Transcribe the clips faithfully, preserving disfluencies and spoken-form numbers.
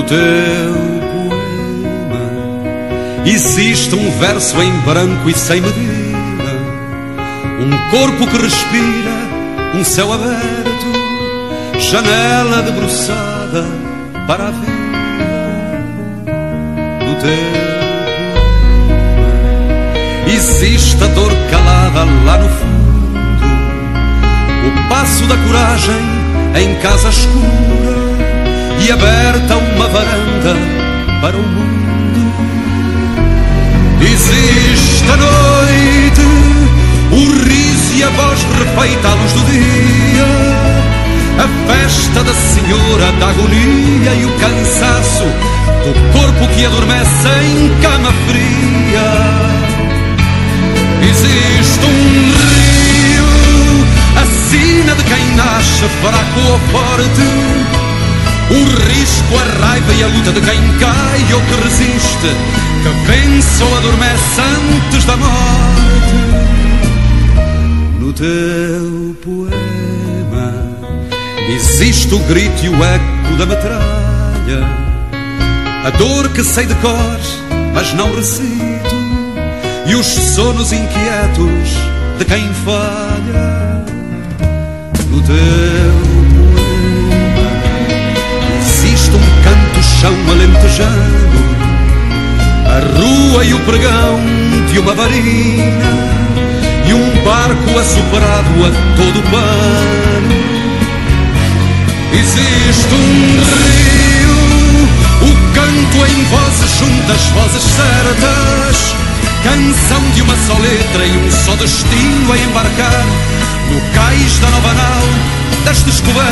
teu poema existe um verso em branco e sem medida, um corpo que respira, um céu aberto, janela debruçada para a vida. No teu poema existe a dor calada lá no fundo, o passo da coragem em casa escura e aberta uma varanda para o mundo. Existe a noite, o riso e a voz refeita à luz do dia, a festa da senhora da agonia e o cansaço do corpo que adormece em cama fria. Existe um rio, a sina de quem nasce fraco ou forte, o risco, a raiva e a luta de quem cai ou que resiste, que vence ou adormece antes da morte. No teu poema existe o grito e o eco da metralha, a dor que sei de cor, mas não recito, e os sonos inquietos de quem falha. No teu poema existe um canto-chão alentejano, a rua e o pregão de uma varina e um barco assoprado a todo pano. Existe um rio, o canto em vozes juntas, vozes certas, canção de uma só letra e um só destino a embarcar no cais da nova nau das descobertas.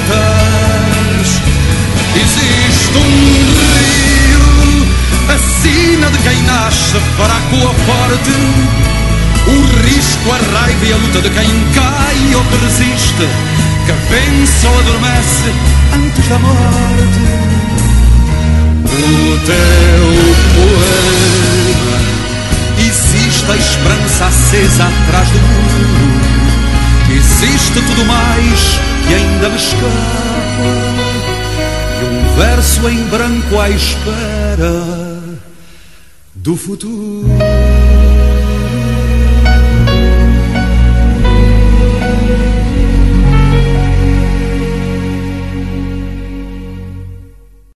Existe um rio, a sina de quem nasce fraco ou forte, o risco, a raiva e a luta de quem cai ou que resiste, que vence ou adormece antes da morte. No teu poema existe a esperança acesa atrás do muro, existe tudo mais que ainda me escapa, e um verso em branco à espera do futuro.